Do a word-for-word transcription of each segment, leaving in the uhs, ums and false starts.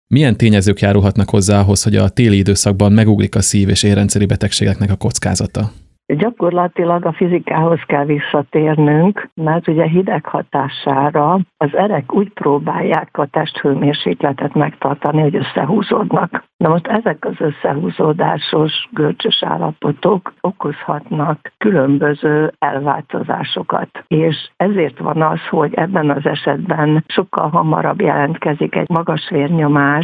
Milyen tényezők járulhatnak hozzá ahhoz, hogy a téli időszakban megugrik a szív- és érrendszeri betegségeknek a kockázata? Gyakorlatilag a fizikához kell visszatérnünk, mert ugye hideg hatására az erek úgy próbálják a testhőmérsékletet megtartani, hogy összehúzódnak. Na most ezek az összehúzódásos, görcsös állapotok okozhatnak különböző elváltozásokat. És ezért van az, hogy ebben az esetben sokkal hamarabb jelentkezik egy magas vérnyomás,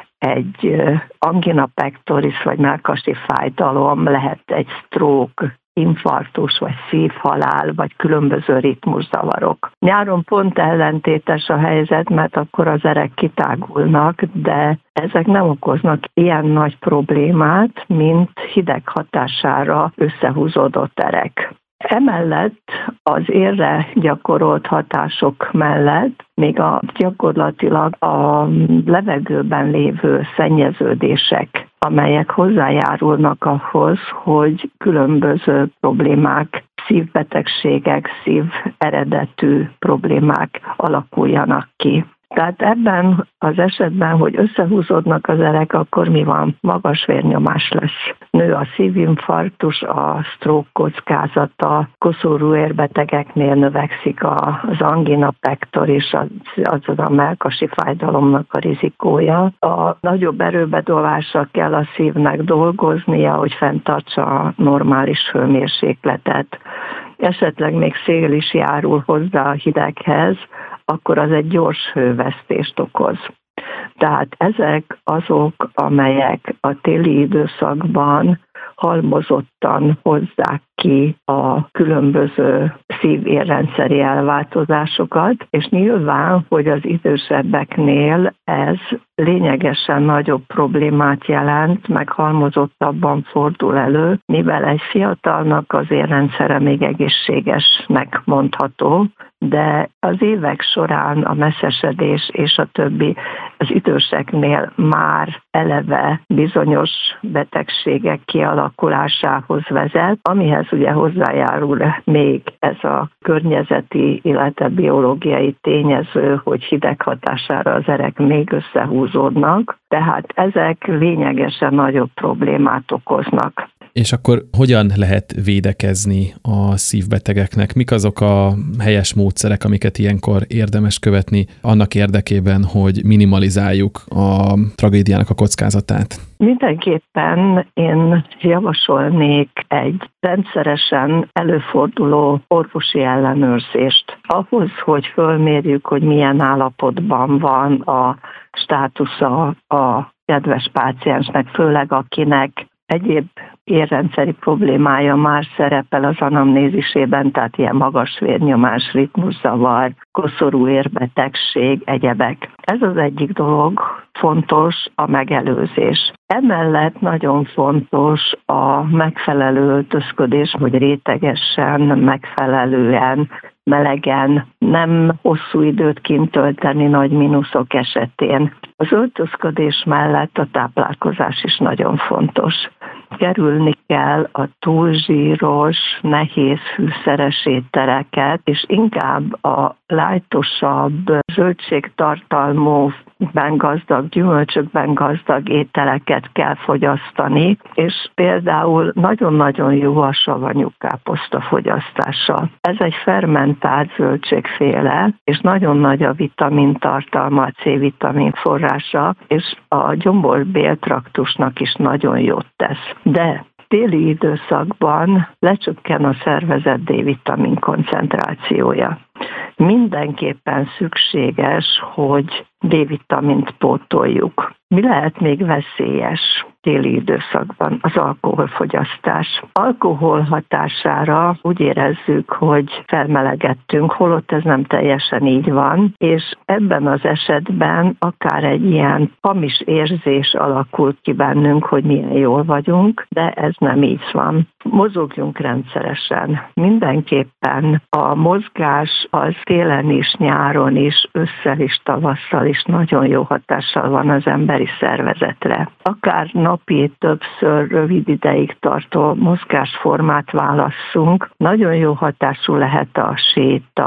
egy angina pectoris vagy mellkasi fájdalom, lehet egy stroke, infarktus, vagy szívhalál, vagy különböző ritmuszavarok. Nyáron pont ellentétes a helyzet, mert akkor az erek kitágulnak, de ezek nem okoznak ilyen nagy problémát, mint hideg hatására összehúzódott erek. Emellett az érre gyakorolt hatások mellett még a gyakorlatilag a levegőben lévő szennyeződések, amelyek hozzájárulnak ahhoz, hogy különböző problémák, szívbetegségek, szív eredetű problémák alakuljanak ki. Tehát ebben az esetben, hogy összehúzódnak az erek, akkor mi van? Magas vérnyomás lesz. Nő a szívinfarktus, a stroke kockázata, koszorú érbetegeknél növekszik az angina pectoris, azaz a mellkasi fájdalomnak a rizikója. A nagyobb erőbedolásra kell a szívnek dolgoznia, hogy fenntartsa a normális hőmérsékletet. Esetleg még szél is járul hozzá a hideghez, akkor az egy gyors hővesztést okoz. Tehát ezek azok, amelyek a téli időszakban halmozottan hozzák ki a különböző szív-érrendszeri elváltozásokat, és nyilván, hogy az idősebbeknél ez lényegesen nagyobb problémát jelent, meg halmozottabban fordul elő, mivel egy fiatalnak az érrendszere még egészségesnek mondható, de az évek során a messzesedés és a többi az időseknél már eleve bizonyos betegségek kialakulásához vezet, amihez ugye hozzájárul még ez a környezeti, illetve biológiai tényező, hogy hideg hatására az erek még összehúzódnak, tehát ezek lényegesen nagyobb problémát okoznak. És akkor hogyan lehet védekezni a szívbetegeknek? Mik azok a helyes módszerek, amiket ilyenkor érdemes követni annak érdekében, hogy minimalizáljuk a tragédiának a kockázatát? Mindenképpen én javasolnék egy rendszeresen előforduló orvosi ellenőrzést. Ahhoz, hogy fölmérjük, hogy milyen állapotban van a státusza a kedves páciensnek, főleg akinek egyéb érrendszeri problémája már szerepel az anamnézisében, tehát ilyen magas vérnyomás, ritmuszavar, koszorú érbetegség, egyebek. Ez az egyik dolog, fontos a megelőzés. Emellett nagyon fontos a megfelelő öltözködés, hogy rétegesen, megfelelően, melegen, nem hosszú időt kint tölteni nagy mínuszok esetén. Az öltözködés mellett a táplálkozás is nagyon fontos. Kerülni kell a túlzsíros, nehéz fűszeres ételeket, és inkább a lájtosabb, zöldségtartalmú, ben gazdag, gyümölcsökben gazdag ételeket kell fogyasztani, és például nagyon-nagyon jó a savanyú káposzta fogyasztása. Ez egy fermentált zöldségféle, és nagyon nagy a vitamintartalma, a C-vitamin forrása, és a gyomor-béltraktusnak is nagyon jót tesz. De téli időszakban lecsökken a szervezet D-vitamin koncentrációja. Mindenképpen szükséges, hogy D-vitamint pótoljuk. Mi lehet még veszélyes téli időszakban? Az alkoholfogyasztás. Alkohol hatására úgy érezzük, hogy felmelegettünk, holott ez nem teljesen így van, és ebben az esetben akár egy ilyen hamis érzés alakul ki bennünk, hogy milyen jól vagyunk, de ez nem így van. Mozogjunk rendszeresen. Mindenképpen a mozgás az télen is, nyáron is, ősszel is, tavasszal is nagyon jó hatással van az emberi szervezetre. Akár napi többször rövid ideig tartó mozgásformát válasszunk, nagyon jó hatású lehet a séta,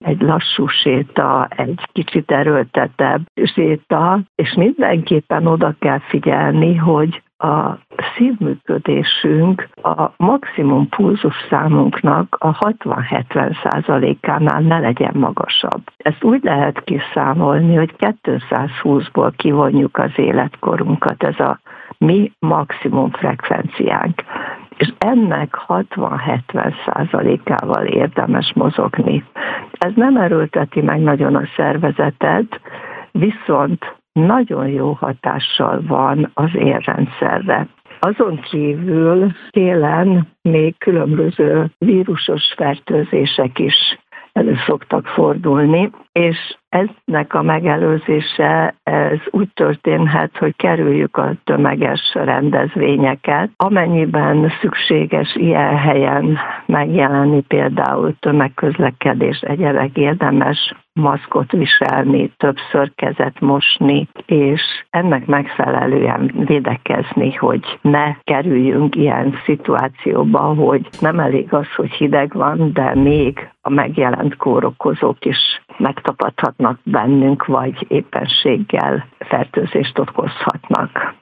egy lassú séta, egy kicsit erőltetebb séta, és mindenképpen oda kell figyelni, hogy a szívműködésünk a maximum pulzus számunknak a hatvan-hetven százalékánál ne legyen magasabb. Ezt úgy lehet kiszámolni, hogy kétszázhúszból kivonjuk az életkorunkat, ez a mi maximum frekvenciánk. És ennek hatvan-hetven százalékával érdemes mozogni. Ez nem erőlteti meg nagyon a szervezetet, viszont nagyon jó hatással van az érrendszerre. Azon kívül télen még különböző vírusos fertőzések is elő szoktak fordulni, és ennek a megelőzése ez úgy történhet, hogy kerüljük a tömeges rendezvényeket, amennyiben szükséges ilyen helyen megjelenni, például tömegközlekedés, egyebek, érdemes maszkot viselni, többször kezet mosni, és ennek megfelelően védekezni, hogy ne kerüljünk ilyen szituációba, hogy nem elég az, hogy hideg van, de még a megjelent kórokozók is megtapadhatnak bennünk, vagy éppenséggel fertőzést okozhatnak.